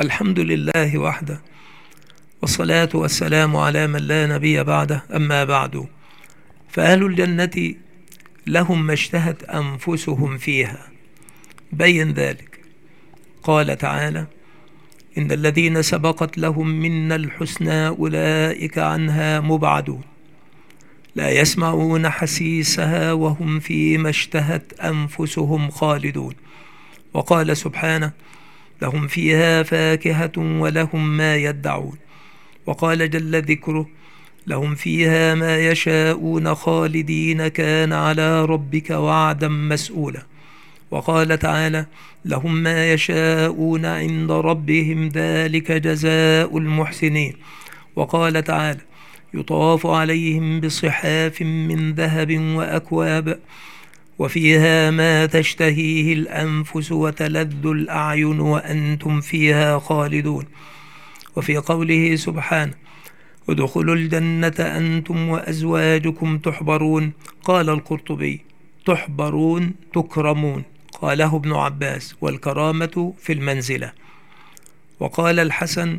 الحمد لله وحده، والصلاة والسلام على من لا نبي بعده. أما بعد، فأهل الجنة لهم ما اشتهت أنفسهم فيها. بين ذلك قال تعالى: إن الذين سبقت لهم منا الحسنى أولئك عنها مبعدون، لا يسمعون حسيسها وهم فيما اشتهت أنفسهم خالدون. وقال سبحانه: لهم فيها فاكهة ولهم ما يدعون. وقال جل ذكره: لهم فيها ما يشاءون خالدين كان على ربك وعدا مسؤولا. وقال تعالى: لهم ما يشاءون عند ربهم ذلك جزاء المحسنين. وقال تعالى: يطاف عليهم بصحاف من ذهب وأكواب وفيها ما تشتهيه الأنفس وتلذ الأعين وأنتم فيها خالدون. وفي قوله سبحانه: ادخلوا الجنة أنتم وأزواجكم تحبرون. قال القرطبي: تحبرون تكرمون. قاله ابن عباس: والكرامة في المنزلة. وقال الحسن: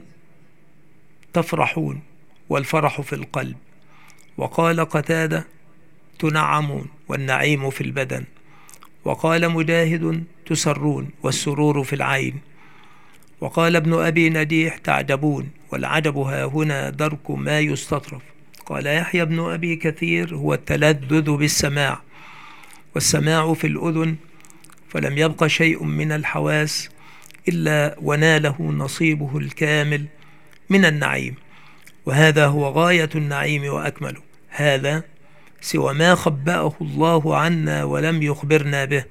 تفرحون، والفرح في القلب. وقال قتادة: تنعمون، والنعيم في البدن. وقال مجاهد: تسرون، والسرور في العين. وقال ابن أبي نجيح: تعجبون، والعجب ها هنا درك ما يستطرف. قال يحيى بن أبي كثير: هو التلذذ بالسماع، والسماع في الأذن، فلم يبق شيء من الحواس إلا وناله نصيبه الكامل من النعيم، وهذا هو غاية النعيم وأكمله. هذا سوى ما خبأه الله عنا ولم يخبرنا به،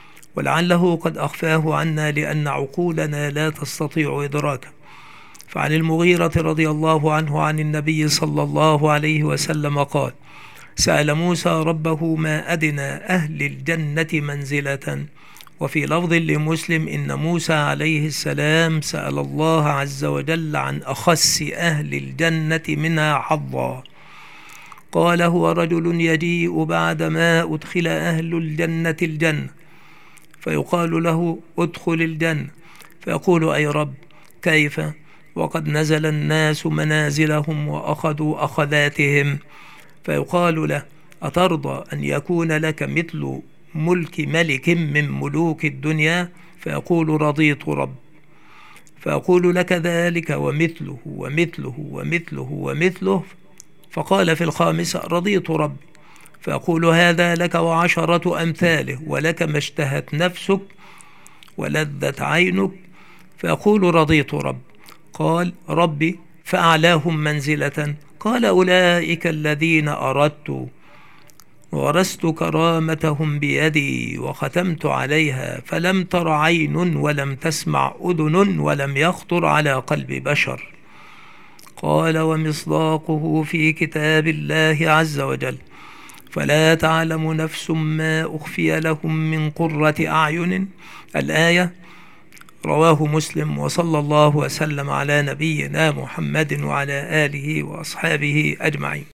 ولعله قد أخفاه عنا لأن عقولنا لا تستطيع إدراكه. فعن المغيرة رضي الله عنه عن النبي صلى الله عليه وسلم قال: سأل موسى ربه ما أدنى أهل الجنة منزلة. وفي لفظ لمسلم: إن موسى عليه السلام سأل الله عز وجل عن أخس أهل الجنة منها حظا. قال: هو رجل يجيء بعدما أدخل أهل الجنة الجنة، فيقال له: ادخل الجنة، فيقول: أي رب، كيف وقد نزل الناس منازلهم وأخذوا أخذاتهم؟ فيقال له: أترضى أن يكون لك مثل ملك ملك من ملوك الدنيا؟ فيقول: رضيت رب. فيقول: لك ذلك ومثله ومثله ومثله ومثله. فقال في الخامسة: رضيت رب. فيقول: هذا لك وعشرة أمثاله، ولك ما اشتهت نفسك ولذت عينك. فيقول: رضيت رب. قال: ربي، فأعلاهم منزلة. قال: أولئك الذين أردت، ورثت كرامتهم بيدي وختمت عليها، فلم تر عين ولم تسمع أذن ولم يخطر على قلب بشر. قال: ومصداقه في كتاب الله عز وجل: فلا تعلم نفس ما أخفي لهم من قرة أعين. الآية. رواه مسلم. وصلى الله وسلم على نبينا محمد وعلى آله وأصحابه أجمعين.